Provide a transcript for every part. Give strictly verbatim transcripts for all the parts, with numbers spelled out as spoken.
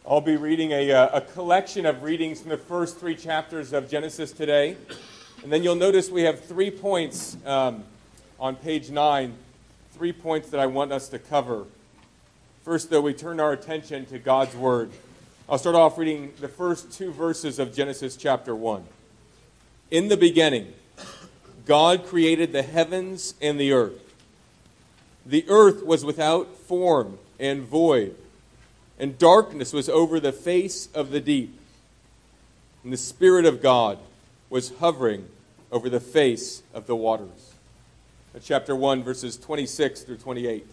I'll be reading a, uh, a collection of readings from the first three chapters of Genesis today. And then you'll notice we have three points um, on page nine, three points that I want us to cover. First, though, we turn our attention to God's Word. I'll start off reading the first two verses of Genesis chapter one. In the beginning, God created the heavens and the earth. The earth was without form and void, and darkness was over the face of the deep. And the Spirit of God was hovering over the face of the waters. Chapter one, verses twenty-six through twenty-eight.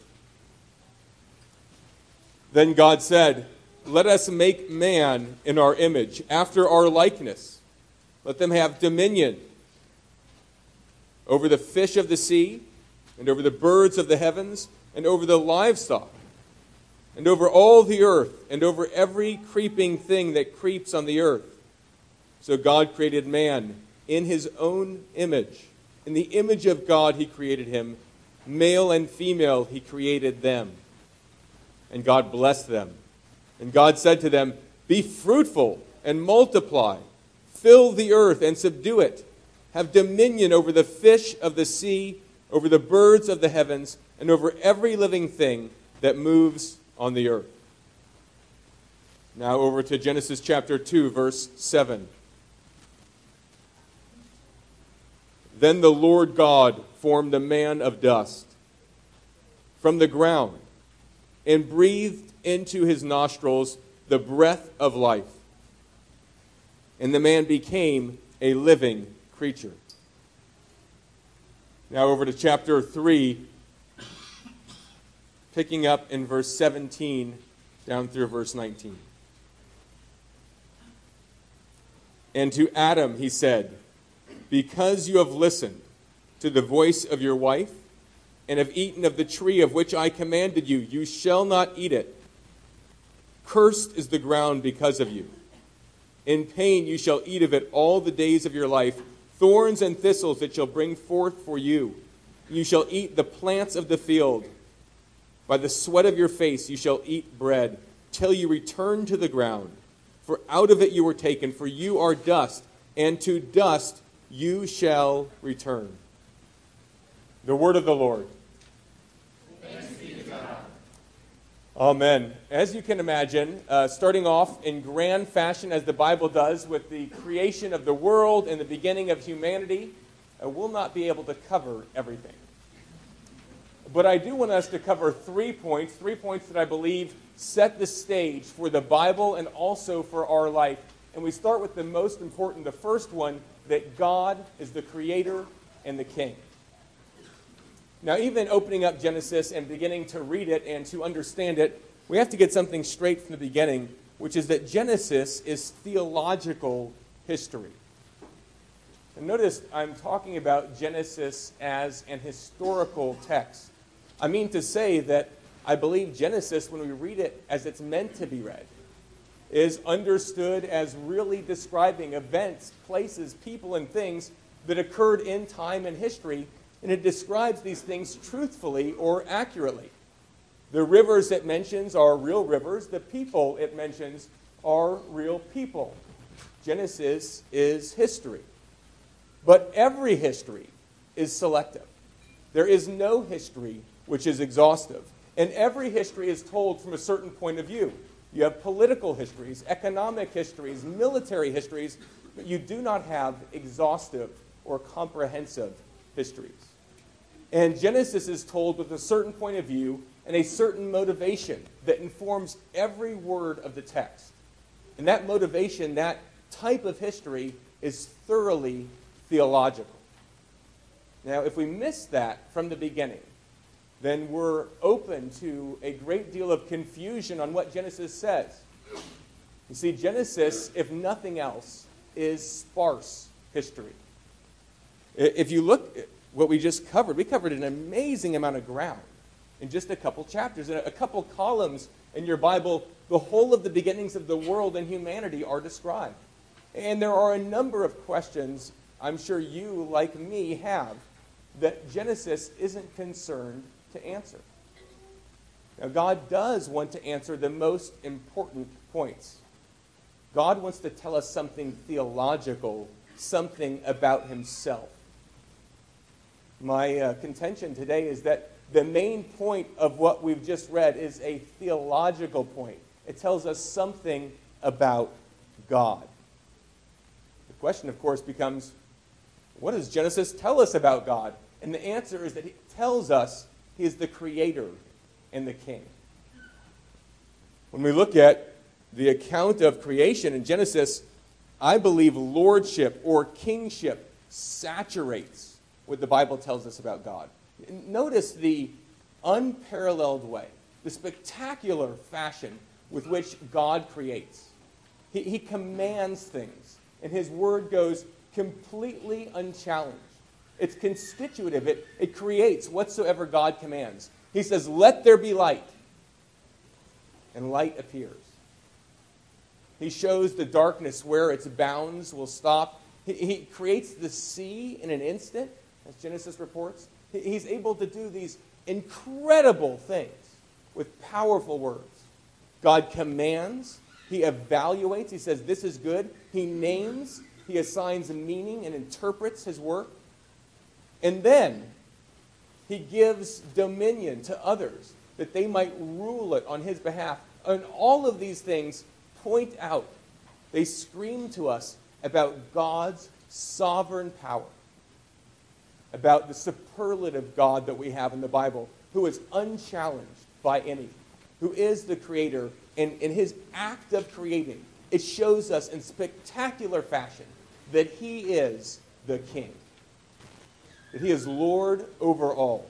Then God said, "Let us make man in our image, after our likeness. Let them have dominion over the fish of the sea, and over the birds of the heavens, and over the livestock, and over all the earth, and over every creeping thing that creeps on the earth." So God created man in his own image. In the image of God he created him. Male and female he created them. And God blessed them. And God said to them, "Be fruitful and multiply. Fill the earth and subdue it. Have dominion over the fish of the sea, over the birds of the heavens, and over every living thing that moves on the earth." Now over to Genesis chapter two, verse seven. Then the Lord God formed a man of dust from the ground and breathed into his nostrils the breath of life. And the man became a living creature. Now over to chapter three, picking up in verse seventeen down through verse nineteen. And to Adam he said, "Because you have listened to the voice of your wife, and have eaten of the tree of which I commanded you, you shall not eat it. Cursed is the ground because of you. In pain you shall eat of it all the days of your life. Thorns and thistles it shall bring forth for you. You shall eat the plants of the field. By the sweat of your face you shall eat bread, till you return to the ground. For out of it you were taken, for you are dust, and to dust you shall return." The word of the Lord. Thanks be to God. Amen. As you can imagine, uh, starting off in grand fashion as the Bible does with the creation of the world and the beginning of humanity, uh, we'll not be able to cover everything. But I do want us to cover three points, three points that I believe set the stage for the Bible and also for our life. And we start with the most important, the first one, that God is the creator and the king. Now, even opening up Genesis and beginning to read it and to understand it, we have to get something straight from the beginning, which is that Genesis is theological history. And notice I'm talking about Genesis as an historical text. I mean to say that I believe Genesis, when we read it as it's meant to be read, is understood as really describing events, places, people, and things that occurred in time and history, and it describes these things truthfully or accurately. The rivers it mentions are real rivers. The people it mentions are real people. Genesis is history. But every history is selective. There is no history which is exhaustive. And every history is told from a certain point of view. You have political histories, economic histories, military histories, but you do not have exhaustive or comprehensive histories. And Genesis is told with a certain point of view and a certain motivation that informs every word of the text. And that motivation, that type of history, is thoroughly theological. Now, if we miss that from the beginning, then we're open to a great deal of confusion on what Genesis says. You see, Genesis, if nothing else, is sparse history. If you look at what we just covered, we covered an amazing amount of ground in just a couple chapters. In a couple columns in your Bible, the whole of the beginnings of the world and humanity are described. And there are a number of questions I'm sure you, like me, have that Genesis isn't concerned to answer. Now, God does want to answer the most important points. God wants to tell us something theological, something about himself. My uh, contention today is that the main point of what we've just read is a theological point. It tells us something about God. The question, of course, becomes, what does Genesis tell us about God? And the answer is that it tells us he is the creator and the king. When we look at the account of creation in Genesis, I believe lordship or kingship saturates what the Bible tells us about God. Notice the unparalleled way, the spectacular fashion with which God creates. He, he commands things, and his word goes completely unchallenged. It's constitutive. It, it creates whatsoever God commands. He says, "Let there be light," and light appears. He shows the darkness where its bounds will stop. He, he creates the sea in an instant, as Genesis reports. He, he's able to do these incredible things with powerful words. God commands. He evaluates. He says, this is good. He names. He assigns meaning and interprets his work. And then he gives dominion to others that they might rule it on his behalf. And all of these things point out, they scream to us about God's sovereign power, about the superlative God that we have in the Bible, who is unchallenged by any, who is the creator. And in his act of creating, it shows us in spectacular fashion that he is the king, that he is Lord over all.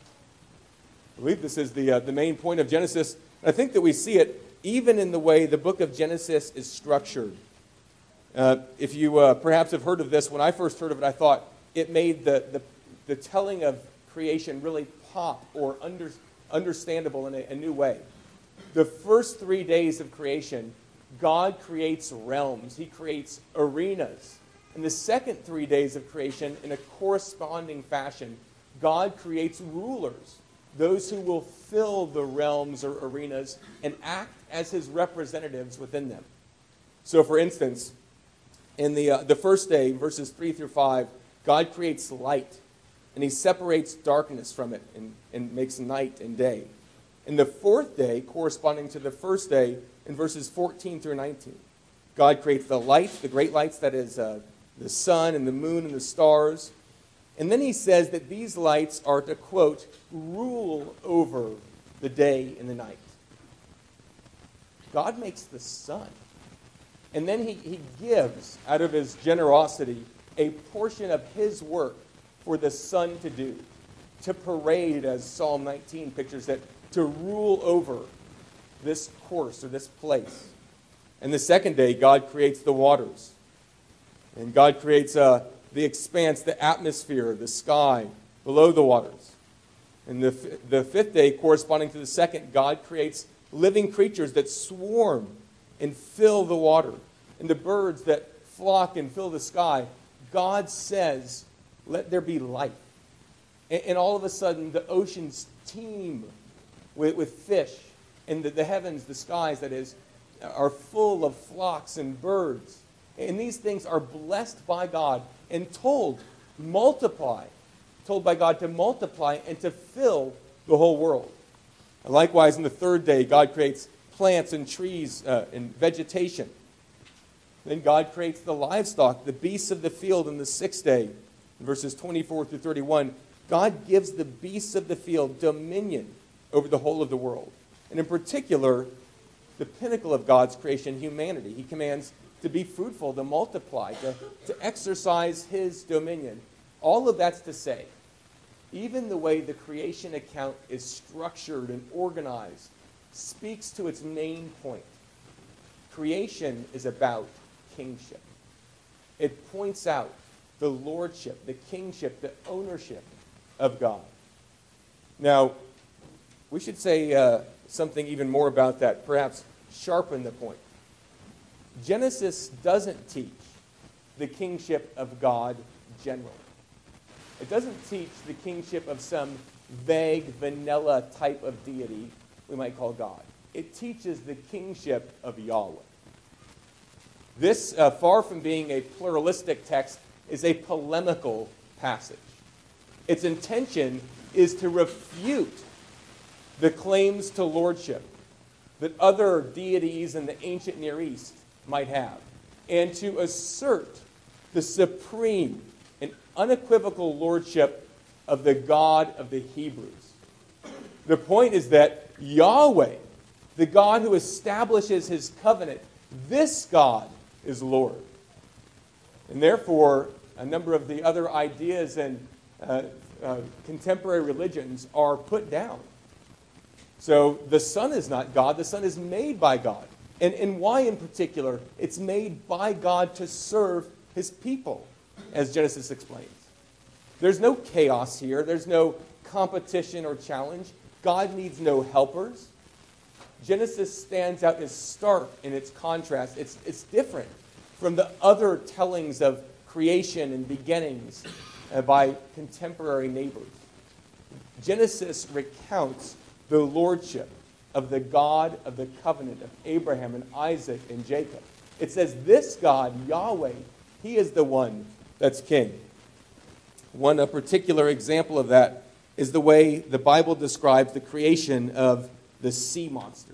I believe this is the, uh, the main point of Genesis. I think that we see it even in the way the book of Genesis is structured. Uh, if you uh, perhaps have heard of this, when I first heard of it, I thought it made the, the, the telling of creation really pop or under, understandable in a, a new way. The first three days of creation, God creates realms. He creates arenas. In the second three days of creation, in a corresponding fashion, God creates rulers, those who will fill the realms or arenas and act as his representatives within them. So, for instance, in the, uh, the first day, verses three through five, God creates light, and he separates darkness from it and, and makes night and day. In the fourth day, corresponding to the first day, in verses fourteen through nineteen, God creates the light, the great lights, that is uh, the sun and the moon and the stars. And then he says that these lights are to, quote, rule over the day and the night. God makes the sun. And then he, he gives, out of his generosity, a portion of his work for the sun to do, to parade, as Psalm nineteen pictures it, to rule over this course or this place. And the second day, God creates the waters. And God creates uh, the expanse, the atmosphere, the sky below the waters. And the, the fifth day, corresponding to the second, God creates living creatures that swarm and fill the water. And the birds that flock and fill the sky. God says, let there be life. And, and all of a sudden, the oceans teem with, with fish. And the, the heavens, the skies, that is, are full of flocks and birds. And these things are blessed by God and told, multiply, told by God to multiply and to fill the whole world. And likewise, in the third day, God creates plants and trees uh, and vegetation. Then God creates the livestock, the beasts of the field in the sixth day. In verses twenty-four through thirty-one, God gives the beasts of the field dominion over the whole of the world. And in particular, the pinnacle of God's creation, humanity. He commands to be fruitful, to multiply, to, to exercise his dominion. All of that's to say, even the way the creation account is structured and organized speaks to its main point. Creation is about kingship. It points out the lordship, the kingship, the ownership of God. Now, we should say uh, something even more about that, perhaps sharpen the point. Genesis doesn't teach the kingship of God generally. It doesn't teach the kingship of some vague, vanilla type of deity we might call God. It teaches the kingship of Yahweh. This, uh, far from being a pluralistic text, is a polemical passage. Its intention is to refute the claims to lordship that other deities in the ancient Near East might have, and to assert the supreme and unequivocal lordship of the God of the Hebrews. The point is that Yahweh, the God who establishes his covenant, this God is Lord. And therefore, a number of the other ideas and uh, uh, contemporary religions are put down. So the Son is not God. The Son is made by God. And, and why in particular? It's made by God to serve his people, as Genesis explains. There's no chaos here. There's no competition or challenge. God needs no helpers. Genesis stands out as stark in its contrast. It's, it's different from the other tellings of creation and beginnings uh, by contemporary neighbors. Genesis recounts the lordship of the God of the covenant of Abraham and Isaac and Jacob. It says this God, Yahweh, he is the one that's king. One a particular example of that is the way the Bible describes the creation of the sea monsters.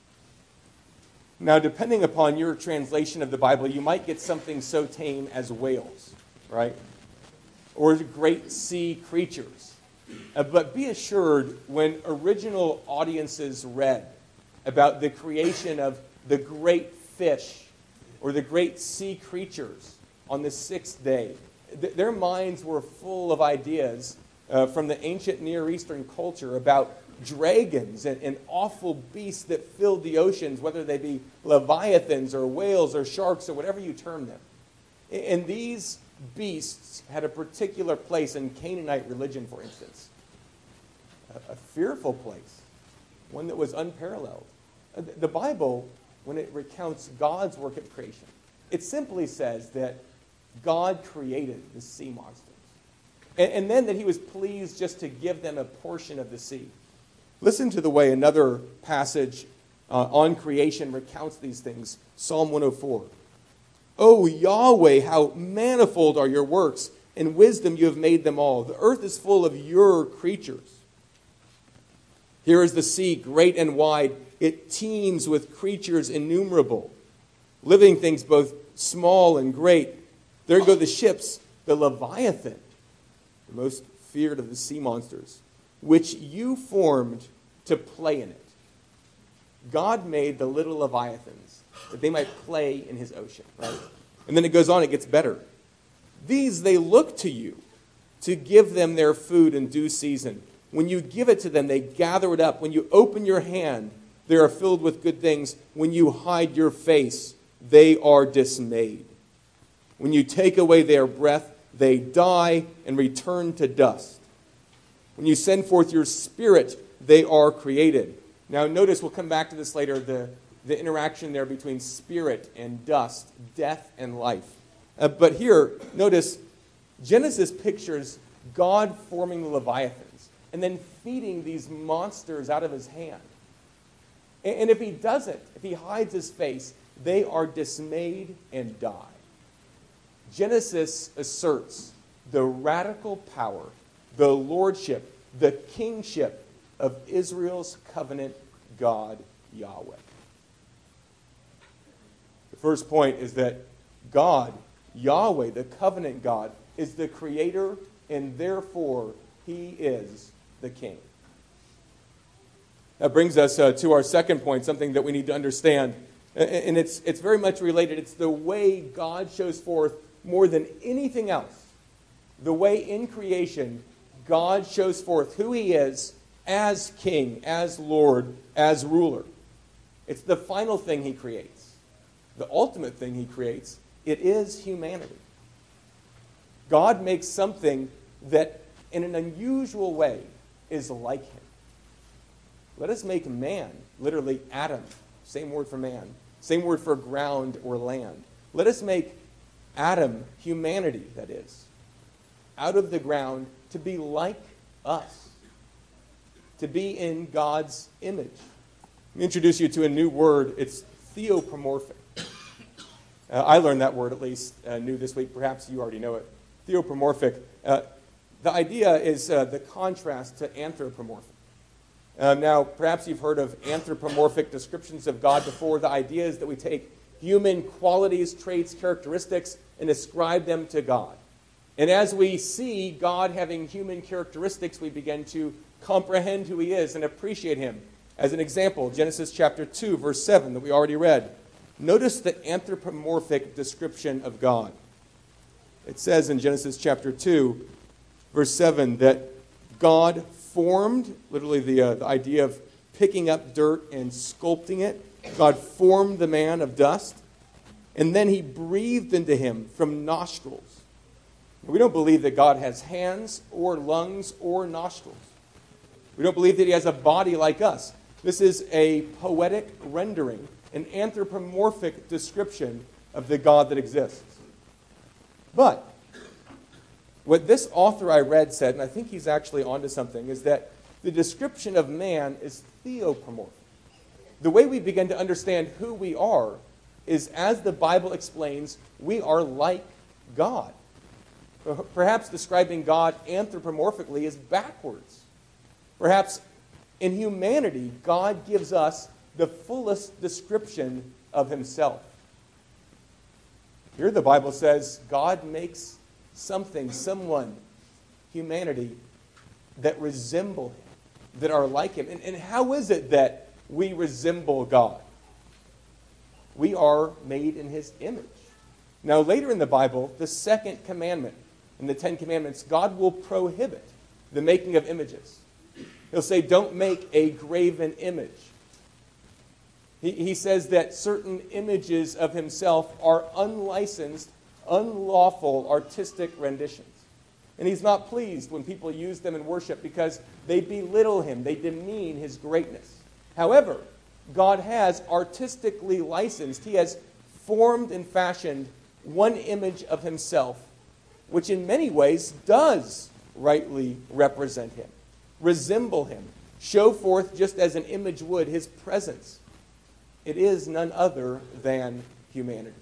Now, depending upon your translation of the Bible, you might get something so tame as whales, right? Or great sea creatures. Uh, but be assured, when original audiences read about the creation of the great fish or the great sea creatures on the sixth day, th- their minds were full of ideas uh, from the ancient Near Eastern culture about dragons and, and awful beasts that filled the oceans, whether they be leviathans or whales or sharks or whatever you term them. And these beasts had a particular place in Canaanite religion, for instance. A, a fearful place, one that was unparalleled. The Bible, when it recounts God's work of creation, it simply says that God created the sea monsters. And, and then that he was pleased just to give them a portion of the sea. Listen to the way another passage uh, on creation recounts these things. Psalm one oh four. O Yahweh, how manifold are your works. In wisdom you have made them all. The earth is full of your creatures. Here is the sea, great and wide. It teems with creatures innumerable, living things both small and great. There go the ships, the Leviathan, the most feared of the sea monsters, which you formed to play in it. God made the little Leviathans that they might play in his ocean, right? And then it goes on, it gets better. These they look to you to give them their food in due season. When you give it to them, they gather it up. When you open your hand, they are filled with good things. When you hide your face, they are dismayed. When you take away their breath, they die and return to dust. When you send forth your spirit, they are created. Now notice, we'll come back to this later, the, the interaction there between spirit and dust, death and life. Uh, but here, notice, Genesis pictures God forming the Leviathans and then feeding these monsters out of his hand. And, and if he doesn't, if he hides his face, they are dismayed and die. Genesis asserts the radical power, the lordship, the kingship of Israel's covenant God, Yahweh. The first point is that God, Yahweh, the covenant God, is the creator, and therefore he is the king. That brings us uh, to our second point, something that we need to understand. And it's, it's very much related. It's the way God shows forth more than anything else. The way in creation God shows forth who he is as king, as Lord, as ruler. It's the final thing he creates. The ultimate thing he creates. It is humanity. God makes something that in an unusual way is like him. Let us make man, literally Adam, same word for man, same word for ground or land. Let us make Adam, humanity, that is, out of the ground to be like us, to be in God's image, Let me introduce you to a new word. It's theopomorphic. Uh, I learned that word, at least, uh, new this week. Perhaps you already know it. Theopomorphic. Uh, the idea is uh, the contrast to anthropomorphic. Uh, now, perhaps you've heard of anthropomorphic descriptions of God before. The idea is that we take human qualities, traits, characteristics, and ascribe them to God. And as we see God having human characteristics, we begin to comprehend who he is and appreciate him. As an example, Genesis chapter two, verse seven that we already read. Notice the anthropomorphic description of God. It says in Genesis chapter two, verse seven, that God formed, literally the, uh, the idea of picking up dirt and sculpting it. God formed the man of dust, and then he breathed into him from nostrils. We don't believe that God has hands or lungs or nostrils. We don't believe that he has a body like us. This is a poetic rendering, an anthropomorphic description of the God that exists. But what this author I read said, and I think he's actually onto something, is that the description of man is theopomorphic. The way we begin to understand who we are is, as the Bible explains, we are like God. Perhaps describing God anthropomorphically is backwards. Perhaps in humanity, God gives us the fullest description of himself. Here the Bible says God makes something, someone, humanity, that resemble him, that are like him. And, and how is it that we resemble God? We are made in his image. Now, later in the Bible, the second commandment in the Ten Commandments, God will prohibit the making of images. He'll say, don't make a graven image. He, he says that certain images of himself are unlicensed, unlawful artistic renditions. And he's not pleased when people use them in worship because they belittle him, they demean his greatness. However, God has artistically licensed, he has formed and fashioned one image of himself, which in many ways does rightly represent him, resemble him, show forth, just as an image would, his presence. It is none other than humanity.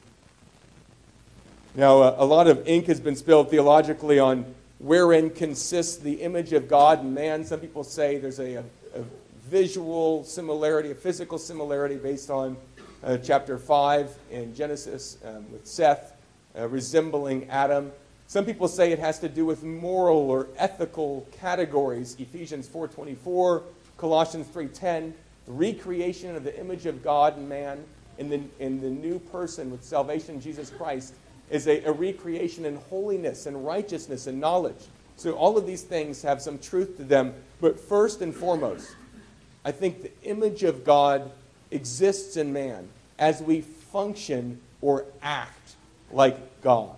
Now, a lot of ink has been spilled theologically on wherein consists the image of God and man. Some people say there's a, a, a visual similarity, a physical similarity based on uh, chapter five in Genesis um, with Seth uh, resembling Adam. Some people say it has to do with moral or ethical categories. Ephesians four twenty-four, Colossians three ten, the recreation of the image of God and man in the, in the new person with salvation in Jesus Christ is a, a recreation in holiness and righteousness and knowledge. So all of these things have some truth to them. But first and foremost, I think the image of God exists in man as we function or act like God.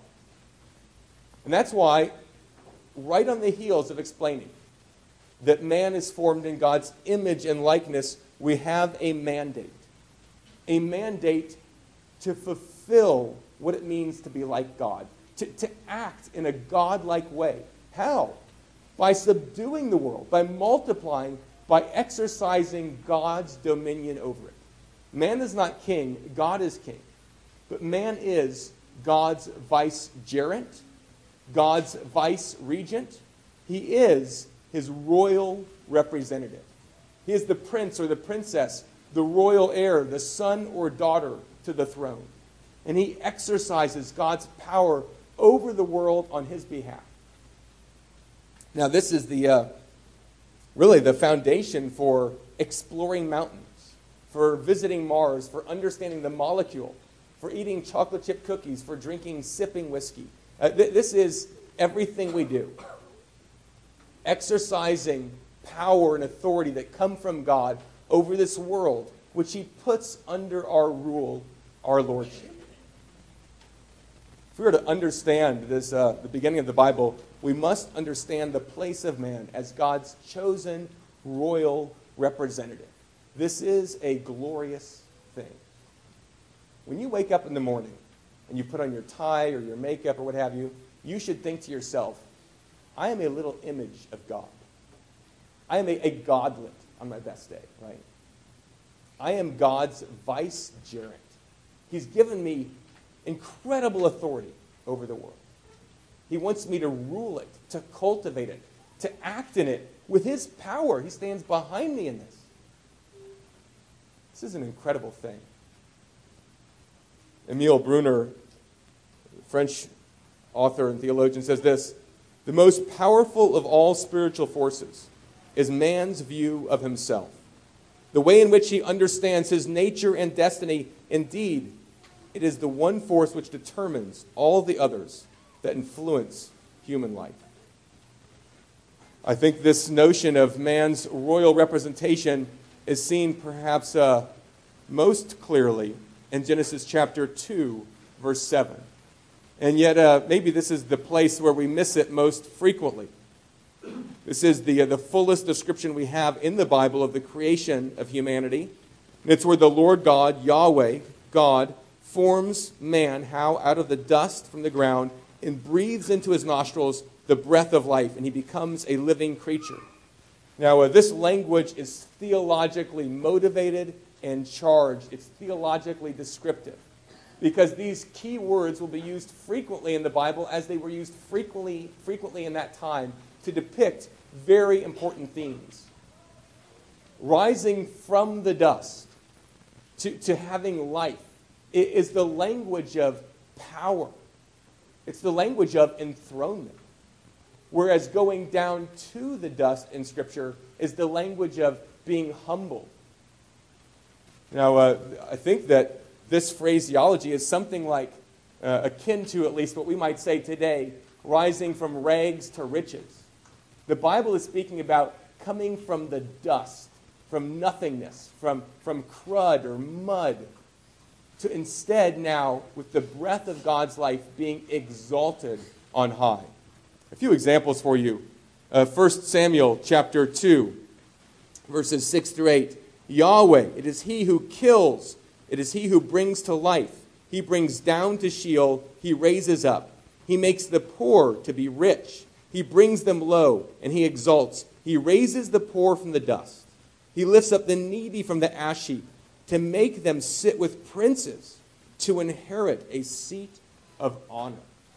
And that's why, right on the heels of explaining that man is formed in God's image and likeness, we have a mandate. A mandate to fulfill what it means to be like God, to, to act in a God-like way. How? By subduing the world, by multiplying, by exercising God's dominion over it. Man is not king, God is king. But man is God's vicegerent, God's vice-regent. He is his royal representative. He is the prince or the princess, the royal heir, the son or daughter to the throne. And he exercises God's power over the world on his behalf. Now, this is the uh, really the foundation for exploring mountains, for visiting Mars, for understanding the molecule, for eating chocolate chip cookies, for drinking, sipping whiskey. Uh, th- this is everything we do. Exercising power and authority that come from God over this world, which he puts under our rule, our lordship. If we were to understand this, uh, the beginning of the Bible, we must understand the place of man as God's chosen royal representative. This is a glorious thing. When you wake up in the morning and you put on your tie or your makeup or what have you, you should think to yourself, I am a little image of God. I am a, a godlet on my best day, right? I am God's vicegerent. He's given me incredible authority over the world. He wants me to rule it, to cultivate it, to act in it with his power. He stands behind me in this. This is an incredible thing. Emile Brunner, French author and theologian, says this: the most powerful of all spiritual forces is man's view of himself, the way in which he understands his nature and destiny. Indeed, it is the one force which determines all the others that influence human life. I think this notion of man's royal representation is seen perhaps uh, most clearly in Genesis chapter two, verse seven. And yet, uh, maybe this is the place where we miss it most frequently. This is the, uh, the fullest description we have in the Bible of the creation of humanity. And it's where the Lord God, Yahweh, God, forms man, how? Out of the dust from the ground, and breathes into his nostrils the breath of life, and he becomes a living creature. Now, uh, this language is theologically motivated and charged. It's theologically descriptive, because these key words will be used frequently in the Bible, as they were used frequently, frequently in that time, to depict very important themes. Rising from the dust to, to having life is the language of power. It's the language of enthronement. Whereas going down to the dust in Scripture is the language of being humbled. Now, uh, I think that this phraseology is something like, uh, akin to at least what we might say today, rising from rags to riches. The Bible is speaking about coming from the dust, from nothingness, from, from crud or mud, to instead now, with the breath of God's life, being exalted on high. A few examples for you. Uh, First Samuel chapter two, verses six through eight. Yahweh, it is he who kills. It is he who brings to life. He brings down to Sheol. He raises up. He makes the poor to be rich. He brings them low, and he exalts. He raises the poor from the dust. He lifts up the needy from the ash heap, to make them sit with princes, to inherit a seat of honor.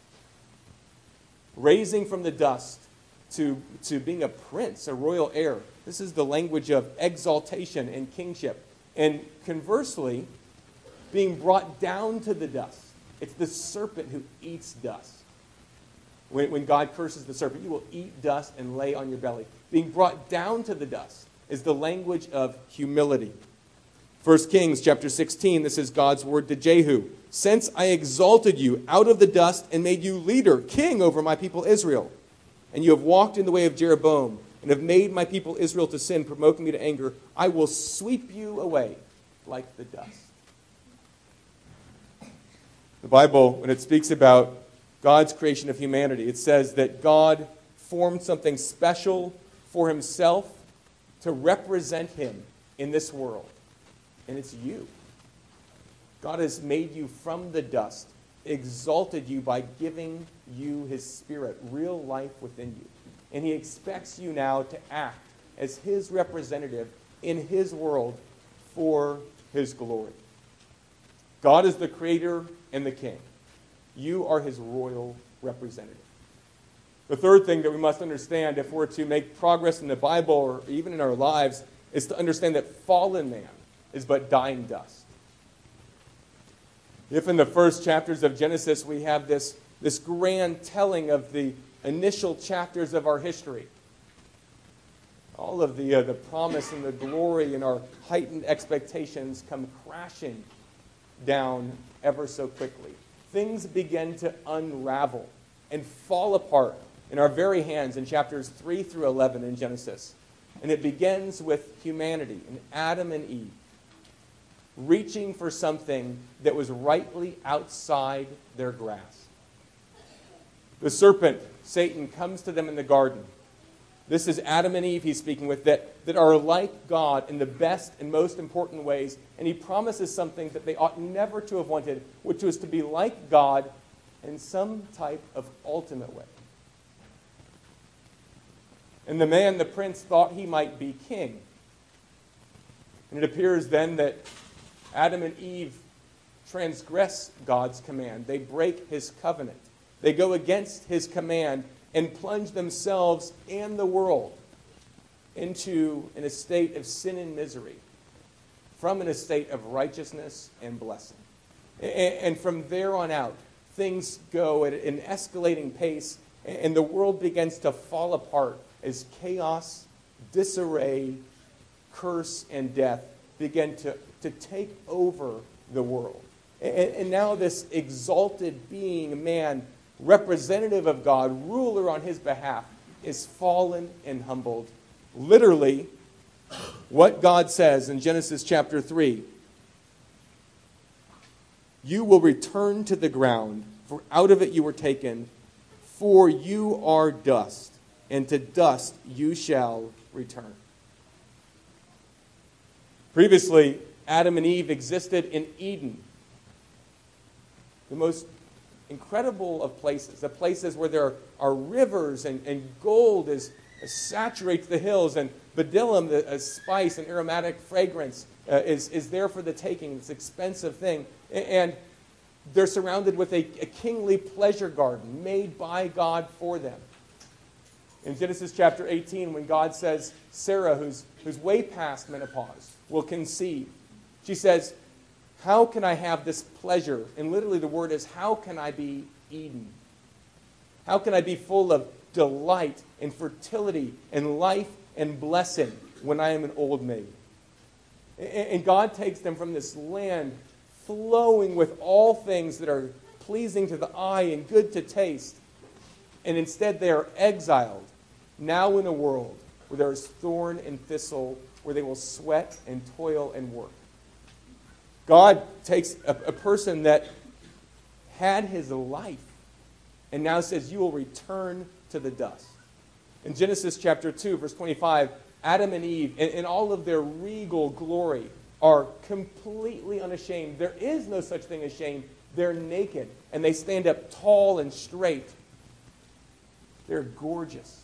Raising from the dust to, to being a prince, a royal heir. This is the language of exaltation and kingship. And conversely, being brought down to the dust. It's the serpent who eats dust. When, when God curses the serpent, you will eat dust and lay on your belly. Being brought down to the dust is the language of humility. First Kings chapter sixteen, this is God's word to Jehu. Since I exalted you out of the dust and made you leader, king over my people Israel, and you have walked in the way of Jeroboam, and have made my people Israel to sin, provoking me to anger, I will sweep you away like the dust. The Bible, when it speaks about God's creation of humanity, it says that God formed something special for himself to represent him in this world. And it's you. God has made you from the dust, exalted you by giving you his Spirit, real life within you. And he expects you now to act as his representative in his world for his glory. God is the creator and the king. You are his royal representative. The third thing that we must understand if we're to make progress in the Bible or even in our lives is to understand that fallen man is but dying dust. If in the first chapters of Genesis we have this, this grand telling of the initial chapters of our history, all of the, uh, the promise and the glory and our heightened expectations come crashing down ever so quickly. Things begin to unravel and fall apart in our very hands in chapters three through eleven in Genesis. And it begins with humanity and Adam and Eve reaching for something that was rightly outside their grasp. The serpent, Satan, comes to them in the garden. This is Adam and Eve he's speaking with, that, that are like God in the best and most important ways. And he promises something that they ought never to have wanted, which was to be like God in some type of ultimate way. And the man, the prince, thought he might be king. And it appears then that Adam and Eve transgress God's command. They break his covenant. They go against his command and plunge themselves and the world into an estate of sin and misery from an estate of righteousness and blessing. And from there on out, things go at an escalating pace, and the world begins to fall apart as chaos, disarray, curse, and death begin to, to take over the world. And, and now this exalted being, man, representative of God, ruler on his behalf, is fallen and humbled. Literally, what God says in Genesis chapter three, you will return to the ground, for out of it you were taken, for you are dust, and to dust you shall return. Previously, Adam and Eve existed in Eden, the most incredible of places, the places where there are rivers and, and gold is, saturates the hills, and bdellium, the a spice and aromatic fragrance, uh, is, is there for the taking. It's an expensive thing. And they're surrounded with a, a kingly pleasure garden made by God for them. In Genesis chapter eighteen, when God says, Sarah, who's, who's way past menopause, will conceive, she says, how can I have this pleasure? And literally the word is, how can I be Eden? How can I be full of delight and fertility and life and blessing when I am an old maid? And God takes them from this land flowing with all things that are pleasing to the eye and good to taste. And instead they are exiled, now in a world where there is thorn and thistle, where they will sweat and toil and work. God takes a, a person that had his life and now says, you will return to the dust. In Genesis chapter two, verse twenty-five, Adam and Eve, in, in all of their regal glory, are completely unashamed. There is no such thing as shame. They're naked, and they stand up tall and straight. They're gorgeous.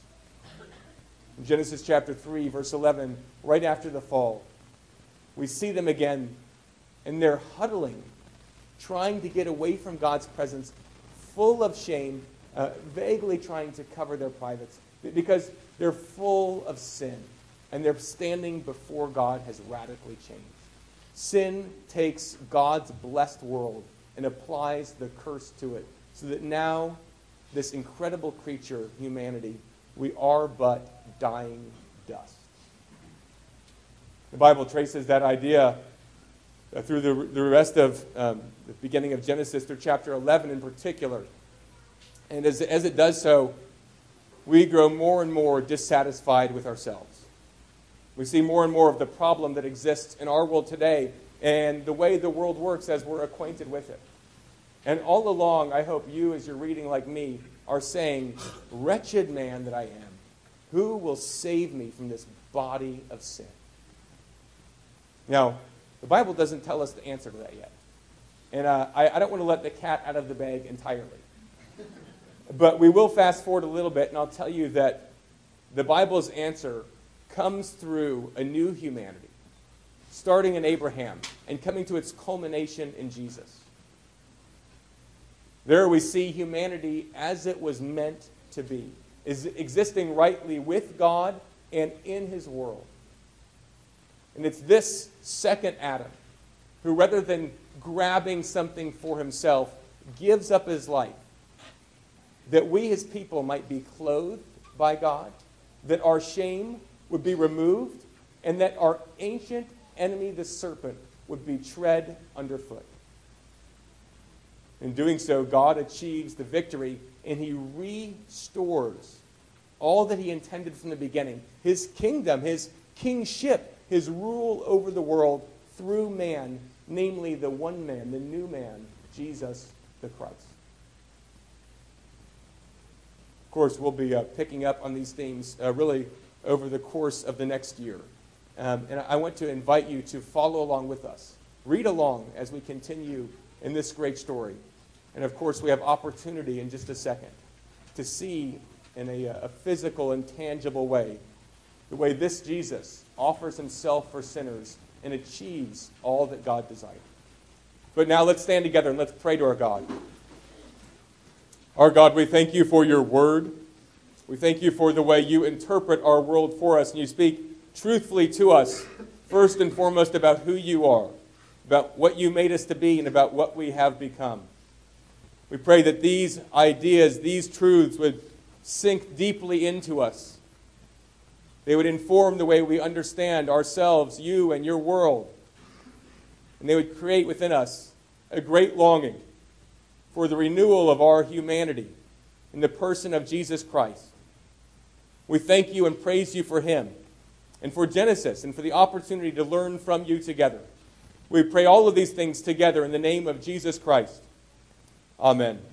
In Genesis chapter three, verse eleven, right after the fall, we see them again, and they're huddling, trying to get away from God's presence, full of shame, uh, vaguely trying to cover their privates, because they're full of sin, and their standing before God has radically changed. Sin takes God's blessed world and applies the curse to it, so that now, this incredible creature, humanity, we are but dying dust. The Bible traces that idea uh, through the, the rest of um, the beginning of Genesis, through chapter eleven in particular. And as, as it does so, we grow more and more dissatisfied with ourselves. We see more and more of the problem that exists in our world today and the way the world works as we're acquainted with it. And all along, I hope you, as you're reading like me, are saying, wretched man that I am, who will save me from this body of sin? Now, the Bible doesn't tell us the answer to that yet. And uh, I, I don't want to let the cat out of the bag entirely. But we will fast forward a little bit, and I'll tell you that the Bible's answer comes through a new humanity, starting in Abraham and coming to its culmination in Jesus. There we see humanity as it was meant to be, is existing rightly with God and in his world. And it's this second Adam who, rather than grabbing something for himself, gives up his life, that we his people might be clothed by God, that our shame would be removed, and that our ancient enemy, the serpent, would be tread underfoot. In doing so, God achieves the victory, and he restores all that he intended from the beginning. His kingdom, his kingship, his rule over the world through man, namely the one man, the new man, Jesus the Christ. Of course, we'll be uh, picking up on these themes uh, really over the course of the next year. Um, and I want to invite you to follow along with us. Read along as we continue in this great story. And of course, we have opportunity in just a second to see in a, a physical and tangible way the way this Jesus offers himself for sinners and achieves all that God desired. But now let's stand together and let's pray to our God. Our God, we thank you for your word. We thank you for the way you interpret our world for us, and you speak truthfully to us, first and foremost about who you are, about what you made us to be, and about what we have become. We pray that these ideas, these truths would sink deeply into us. They would inform the way we understand ourselves, you, and your world. And they would create within us a great longing for the renewal of our humanity in the person of Jesus Christ. We thank you and praise you for him and for Genesis and for the opportunity to learn from you together. We pray all of these things together in the name of Jesus Christ. Amen.